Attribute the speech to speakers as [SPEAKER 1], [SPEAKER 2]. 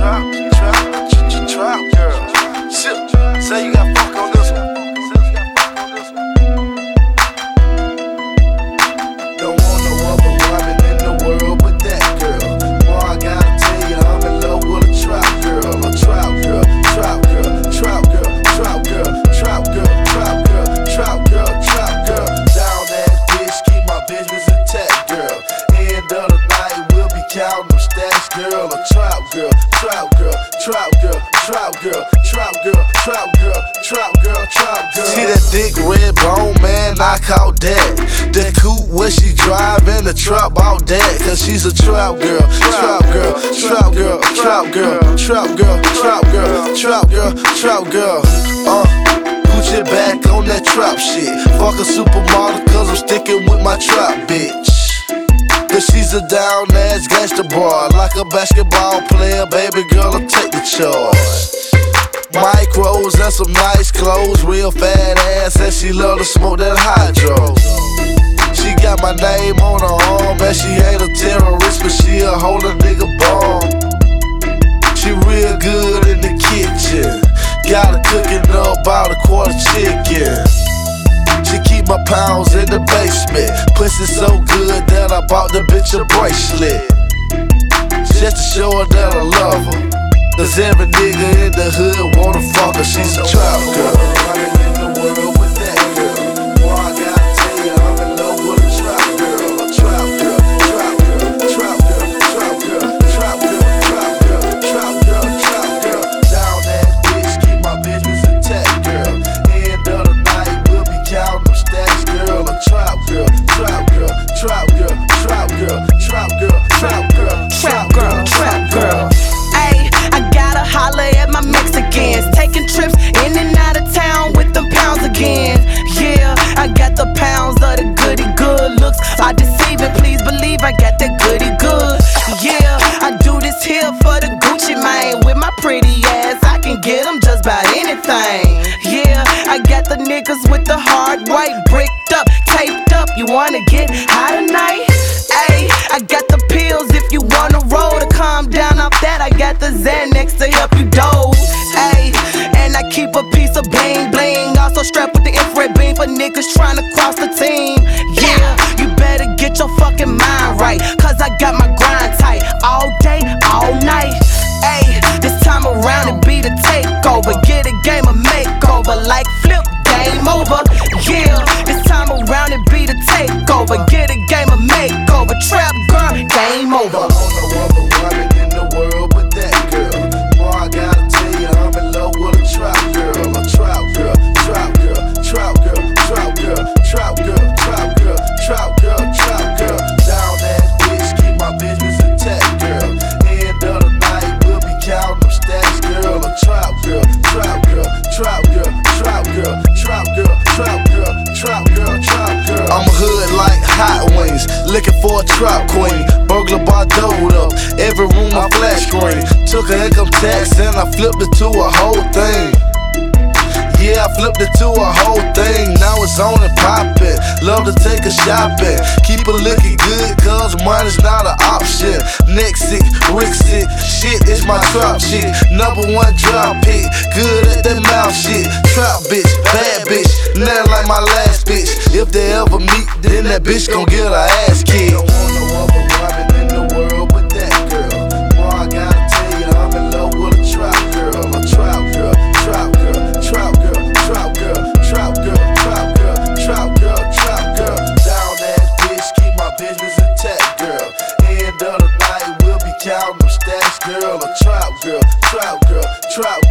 [SPEAKER 1] trap girl. Say you got fuck on this one. Don't want no other woman in the world but that girl. Boy, I gotta tell you, I'm in love with a trap girl. A trap girl, trap girl, trap girl, trap girl, trap girl, trap girl, trap girl, trap girl. Down that bitch, keep my business intact, girl. End of the night, we'll be counting them stacks, girl. A trap girl, trap girl, trap girl, trap girl, trap girl, trap girl, trap girl, trap girl. See that thick red bone, man, I caught that. That coupe where she driving the trap out that. Cause she's a trap girl, trap girl, trap girl, trap girl, trap girl, trap girl, trap girl, trap girl. Put your back on that trap shit. Fuck a supermodel cause I'm sticking with my trap bitch. Cause she's a down ass gangster boy. Like a basketball player, baby girl, I'll take the charge. Micros and some nice clothes, real fat ass, and she love to smoke that hydro. She got my name on her arm, and she ain't a terrorist, but she a hold a nigga bomb. She real good in the kitchen, got her cooking up about a quarter chicken. She keep my pounds in the basement, pussy so good that I bought the bitch a bracelet. Just to show her that I love her. Cause every nigga in the hood wanna fuck her, she's a trap girl. Running in the world with that girl. Boy, I gotta tell you, I'm in love with a trap girl. A trap girl, trap girl, trap girl, trap girl, trap girl, trap girl, trap girl, trap girl. Down that bitch, keep my business intact, girl. End of the night, we'll be counting them stacks, girl. A trap girl, trap girl, trap girl, trap girl, trap girl, trap girl, trap girl, trap girl.
[SPEAKER 2] Holla at my Mexicans, taking trips in and out of town with them pounds again. Yeah, I got the pounds of the goody good looks. I deceive it, please believe I got that goody good. Yeah, I do this here for the Gucci mane. With my pretty ass, I can get them just about anything. Yeah, I got the niggas with the hard white, bricked up, taped up. You wanna get high tonight? Ayy, I got the pills if you wanna roll to calm down off that. I got the Xanax to help you doze. Ayy, and I keep a piece of bling bling, also strapped with the infrared beam for niggas trying to cross the team. Yeah, you better get your fucking mind right, cause I got my grind tight all day, all night. Ayy, this time around it be the takeover. Get a game of makeover like flip, game over. Yeah, this time around it be the takeover. Get a game of makeover. Trap girl, game over.
[SPEAKER 1] Don't want no other woman in the world but that girl. Boy, I gotta tell you, I'm in love with a trap girl. A trap girl, trap girl, trap girl, trap girl, trap girl, trap girl, trap girl, trap girl. Down that bitch, keep my business intact, girl. End of the night, we'll be counting them stacks, girl. A trap girl, trap girl, trap girl, trap girl, trap girl, trap girl, trap girl, trap girl. I'm hood like hot wings, looking for a trap queen. Burglar bar doed up, every room a flash screen. Took a income tax and I flipped it to a whole thing. Yeah, I flipped it to a whole thing. Now it's on and poppin'. Love to take a shopping. Keep it looking good, cause money's not an option. Next it, Rick it, shit is my trap shit. #1 drop hit, good at that mouth shit. Trap bitch, bad bitch, nothing like my last bitch. If they ever meet, then that bitch gon' get her ass kicked. Don't want no other woman in the world but that girl. Boy, I gotta tell you, I'm in love with a trap girl. A trap girl, trap girl, trap girl, trap girl, trap girl, trap girl, trap girl, trap girl. Down that bitch, keep my business intact, girl. End of the night, we'll be counting them stacks, girl. A trap girl, trap girl, trap